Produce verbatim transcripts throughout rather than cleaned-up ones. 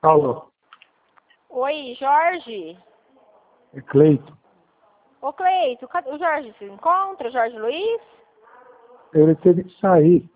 Alô, Oi, Jorge. é Cleito. Ô, Cleito, cadê o Jorge se encontra? O Jorge Luiz? Ele teve que sair.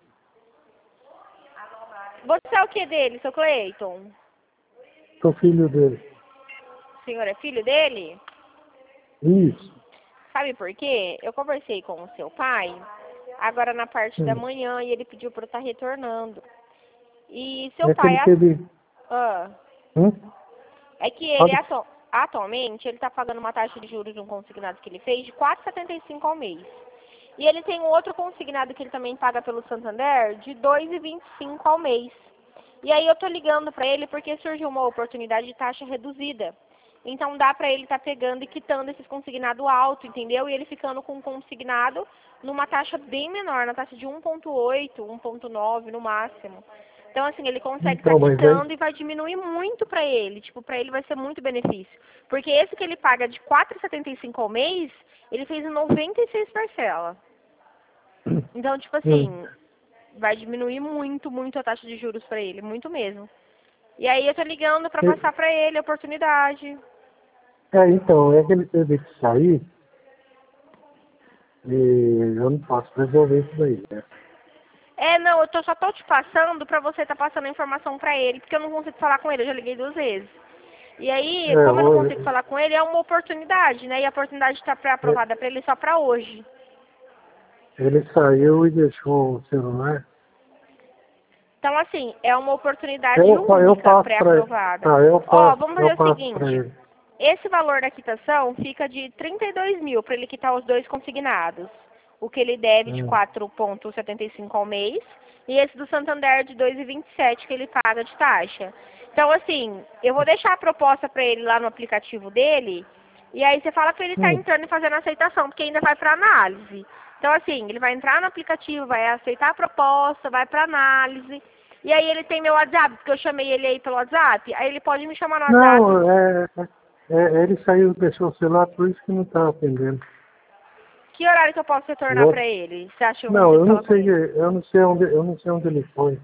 Você é o que dele, seu Cleiton? Sou filho dele. O senhor é filho dele? Isso. Sabe por quê? Eu conversei com o seu pai agora na parte da Hum. manhã e ele pediu para eu estar retornando. E seu É que pai... ele a- teve... Ah, Hum? é que ele Pode- atu- atualmente ele está pagando uma taxa de juros de um consignado que ele fez de quatro vírgula setenta e cinco ao mês. E ele tem um outro consignado que ele também paga pelo Santander de dois vírgula vinte e cinco ao mês. E aí eu tô ligando para ele porque surgiu uma oportunidade de taxa reduzida. Então dá para ele estar tá pegando e quitando esses consignado alto, entendeu? E ele ficando com um consignado numa taxa bem menor, na taxa de um vírgula oito, um vírgula nove no máximo. Então assim, ele consegue estar Então, tá mas quitando aí... e vai diminuir muito para ele. Tipo, para ele vai ser muito benefício. Porque esse que ele paga de quatro vírgula setenta e cinco ao mês, ele fez em noventa e seis parcelas. Então, tipo assim, Hum. vai diminuir muito, muito a taxa de juros para ele, muito mesmo. E aí eu tô ligando para E- passar para ele a oportunidade. É, então, é que ele teve que sair e eu não posso resolver isso daí, né? É, não, eu tô, só tô te passando pra você tá passando a informação pra ele, porque eu não consigo falar com ele, eu já liguei duas vezes. E aí, É, como eu não vou- consigo falar com ele, é uma oportunidade, né? E a oportunidade tá pra, é, aprovada pra ele só pra hoje. ele saiu e deixou o celular. Então, assim, é uma oportunidade Eu, pa- eu única, passo pra ele. pré-aprovada. Tá, eu Ó, passo, vamos eu fazer o passo pra seguinte. ele. Esse valor da quitação fica de trinta e dois mil para ele quitar os dois consignados. O que ele deve de Hum. quatro vírgula setenta e cinco ao mês e esse do Santander de dois vírgula vinte e sete que ele paga de taxa. Então, assim, eu vou deixar a proposta para ele lá no aplicativo dele e aí você fala para ele estar Hum. entrando e fazendo a aceitação, porque ainda vai para análise. Então, assim, ele vai entrar no aplicativo, vai aceitar a proposta, vai para análise. E aí ele tem meu WhatsApp, porque eu chamei ele aí pelo WhatsApp, aí ele pode me chamar no WhatsApp. Não, é, é, ele saiu, deixou o celular, por isso que não tá atendendo. Que horário que eu posso retornar Vou- pra ele? Você acha ruim Não, de eu não falar com sei, ele? eu não sei onde, eu não sei onde ele foi.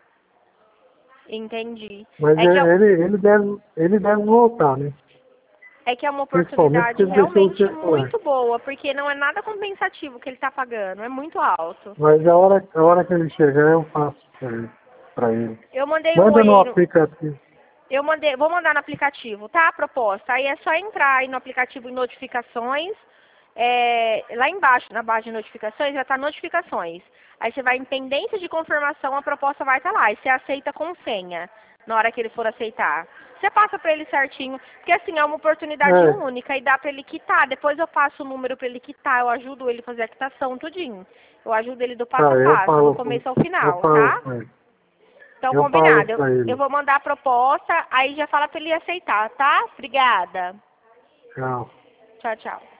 Entendi. Mas É que é, é, ele, ele deve, ele deve voltar, né? é que é uma Principalmente porque oportunidade ele deixou o realmente celular. muito boa, porque não é nada compensativo que ele tá pagando, é muito alto. Mas a hora, a hora que ele chegar, eu passo pra ele. Pra ele. Eu mandei um Manda oi no aí no, aplicativo. eu mandei, vou mandar no aplicativo, tá? A proposta. Aí é só entrar aí no aplicativo em notificações. É, lá embaixo, na barra de notificações, vai estar notificações. Aí você vai em pendência de confirmação, a proposta vai estar lá. E você aceita com senha, na hora que ele for aceitar. Você passa pra ele certinho, porque assim, é uma oportunidade É, única e dá pra ele quitar. Depois eu passo o número pra ele quitar, eu ajudo ele a fazer a quitação, tudinho. Eu ajudo ele do passo tá, a eu passo, do falo, com- começo ao eu final, falo tá? com ele. Então, Eu falo combinado. Eu, pra eu ele. vou mandar a proposta, aí já fala pra ele aceitar, tá? Obrigada. Tchau. Tchau, tchau.